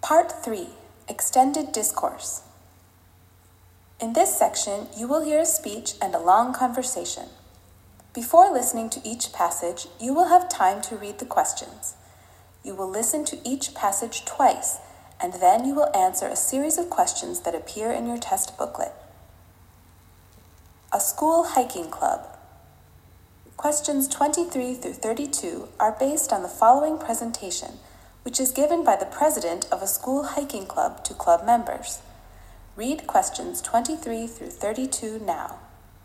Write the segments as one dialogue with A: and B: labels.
A: Part 3, Extended Discourse. In this section, you will hear a speech and a long conversation. Before listening to each passage, you will have time to read the questions. You will listen to each passage twice, and then you will answer a series of questions that appear in your test booklet. A School Hiking Club. Questions 23 through 32 are based on the following presentation, which is given by the president of a school hiking club to club members. Read questions 23 through 32 now.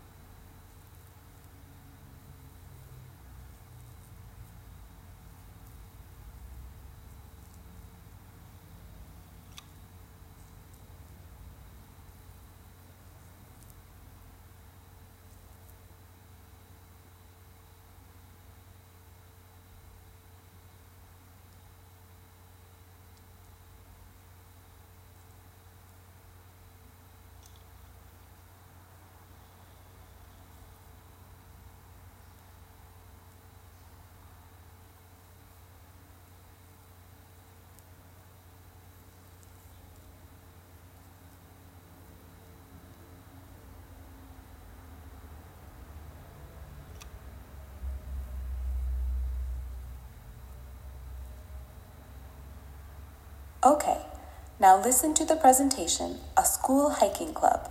A: Okay, now listen to the presentation, A School Hiking Club.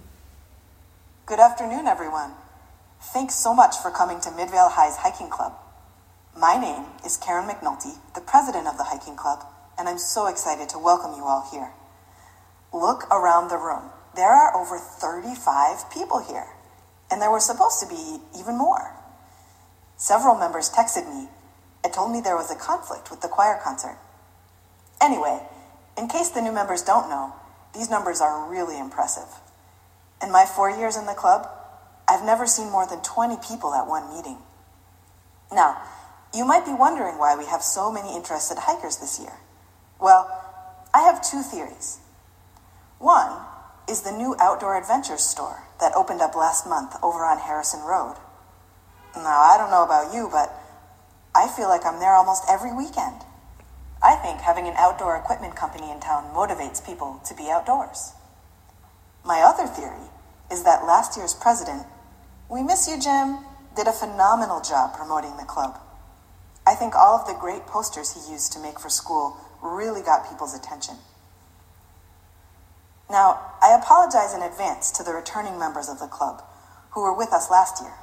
B: Good afternoon, everyone. Thanks so much for coming to Midvale High's Hiking Club. My name is Karen McNulty, the president of the hiking club, and I'm so excited to welcome you all here. Look around the room. There are over 35 people here, and there were supposed to be even more. Several members texted me and told me there was a conflict with the choir concert. Anyway, in case the new members don't know, these numbers are really impressive. In my 4 years in the club, I've never seen more than 20 people at one meeting. Now, you might be wondering why we have so many interested hikers this year. Well, I have two theories. One is the new Outdoor Adventures store that opened up last month over on Harrison Road. Now, I don't know about you, but I feel like I'm there almost every weekend. I think having an outdoor equipment company in town motivates people to be outdoors. My other theory is that last year's president, we miss you, Jim, did a phenomenal job promoting the club. I think all of the great posters he used to make for school really got people's attention. Now, I apologize in advance to the returning members of the club who were with us last year.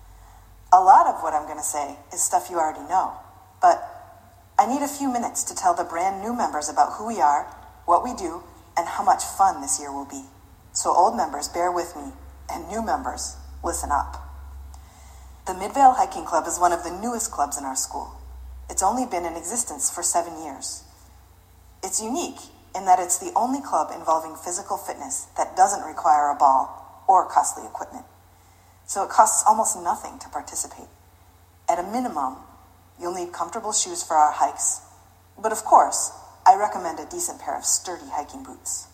B: A lot of what I'm going to say is stuff you already know, but I need a few minutes to tell the brand new members about who we are, what we do, and how much fun this year will be. So old members, bear with me, and new members, listen up. The Midvale Hiking Club is one of the newest clubs in our school. It's only been in existence for 7 years. It's unique in that it's the only club involving physical fitness that doesn't require a ball or costly equipment. So it costs almost nothing to participate. At a minimum, you'll need comfortable shoes for our hikes, but of course, I recommend a decent pair of sturdy hiking boots.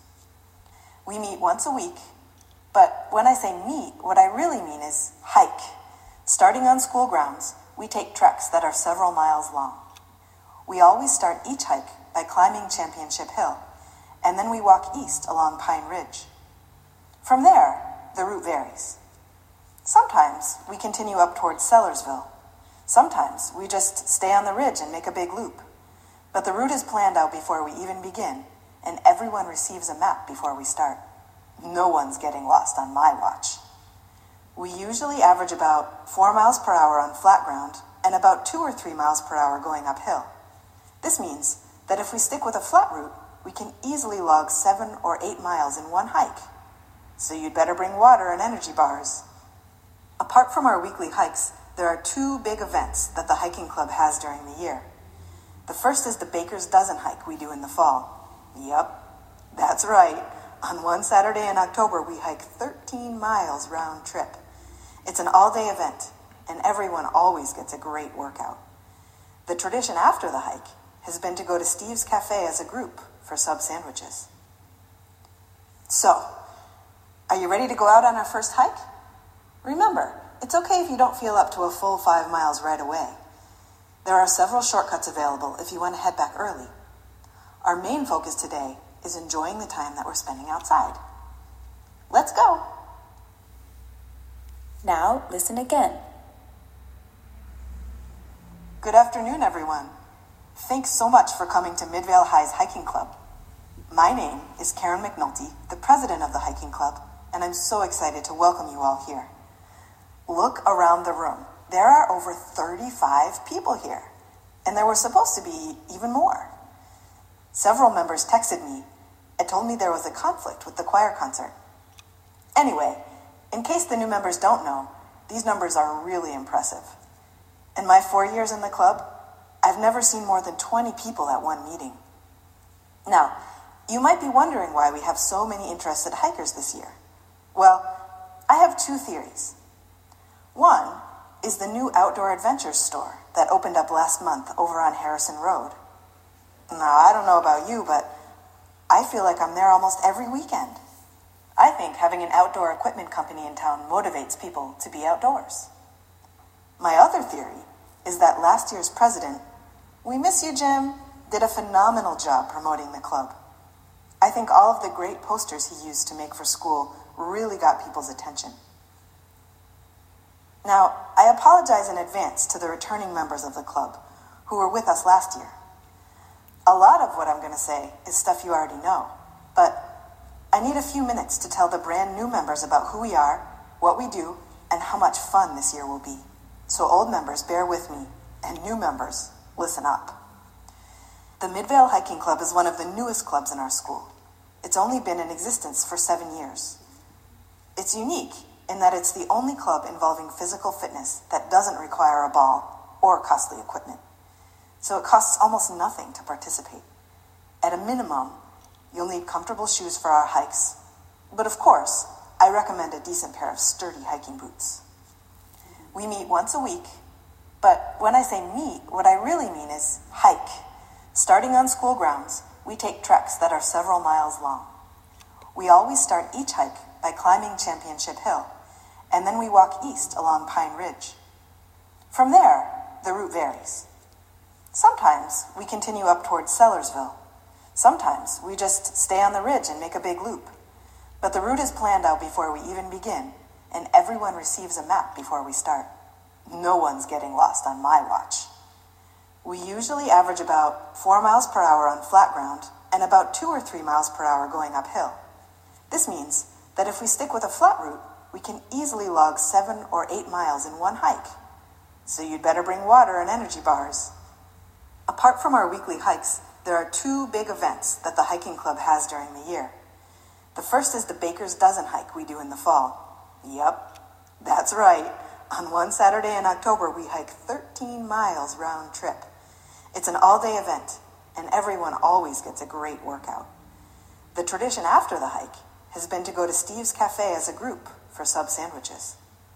B: We meet once a week, but when I say meet, what I really mean is hike. Starting on school grounds, we take treks that are several miles long. We always start each hike by climbing Championship Hill, and then we walk east along Pine Ridge. From there, the route varies. Sometimes we continue up towards Sellersville. Sometimes we just stay on the ridge and make a big loop. But the route is planned out before we even begin, and everyone receives a map before we start. No one's getting lost on my watch. We usually average about 4 miles per hour on flat ground and about 2 or 3 miles per hour going uphill. This means that if we stick with a flat route, we can easily log 7 or 8 miles in one hike. So you'd better bring water and energy bars. Apart from our weekly hikes, there are 2 big events that the hiking club has during the year. The first is the Baker's Dozen hike we do in the fall. Yep, that's right. On one Saturday in October, we hike 13 miles round trip. It's an all-day event, and everyone always gets a great workout. The tradition after the hike has been to go to Steve's Cafe as a group for sub sandwiches. So, are you ready to go out on our first hike? Remember, it's okay if you don't feel up to a full 5 miles right away. There are several shortcuts available if you want to head back early. Our main focus today is enjoying the time that we're spending outside. Let's go.
A: Now listen again.
B: Good afternoon, everyone. Thanks so much for coming to Midvale High's Hiking Club. My name is Karen McNulty, the president of the hiking club, and I'm so excited to welcome you all here. Look around the room. There are over 35 people here, and there were supposed to be even more. Several members texted me and told me there was a conflict with the choir concert. Anyway, in case the new members don't know, these numbers are really impressive. In my 4 years in the club, I've never seen more than 20 people at one meeting. Now, you might be wondering why we have so many interested hikers this year. Well, I have two theories. One is the new outdoor adventures store that opened up last month over on Harrison Road. Now, I don't know about you, but I feel like I'm there almost every weekend. I think having an outdoor equipment company in town motivates people to be outdoors. My other theory is that last year's president, we miss you, Jim, did a phenomenal job promoting the club. I think all of the great posters he used to make for school really got people's attention. Now, I apologize in advance to the returning members of the club who were with us last year. A lot of what I'm going to say is stuff you already know, but I need a few minutes to tell the brand new members about who we are, what we do, and how much fun this year will be. So old members, bear with me, and new members, listen up. The Midvale Hiking Club is one of the newest clubs in our school. It's only been in existence for 7 years. It's unique in that it's the only club involving physical fitness that doesn't require a ball or costly equipment. So it costs almost nothing to participate. At a minimum, you'll need comfortable shoes for our hikes. But of course, I recommend a decent pair of sturdy hiking boots. We meet once a week, but when I say meet, what I really mean is hike. Starting on school grounds, we take treks that are several miles long. We always start each hike by climbing Championship Hill, and then we walk east along Pine Ridge. From there, the route varies. Sometimes we continue up towards Sellersville. Sometimes we just stay on the ridge and make a big loop. But the route is planned out before we even begin, and everyone receives a map before we start. No one's getting lost on my watch. We usually average about 4 miles per hour on flat ground and about 2 or 3 miles per hour going uphill. This means that if we stick with a flat route, we can easily log 7 or 8 miles in one hike. So you'd better bring water and energy bars. Apart from our weekly hikes, there are 2 big events that the hiking club has during the year. The first is the Baker's Dozen hike we do in the fall. Yep, that's right. On one Saturday in October, we hike 13 miles round trip. It's an all-day event, and everyone always gets a great workout. The tradition after the hike has been to go to Steve's Cafe as a group for sub sandwiches.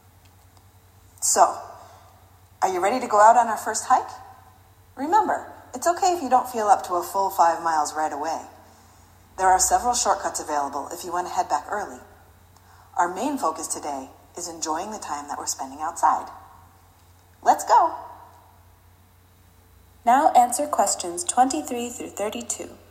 B: So, are you ready to go out on our first hike? Remember, it's okay if you don't feel up to a full 5 miles right away. There are several shortcuts available if you want to head back early. Our main focus today is enjoying the time that we're spending outside. Let's go!
A: Now answer questions 23 through 32.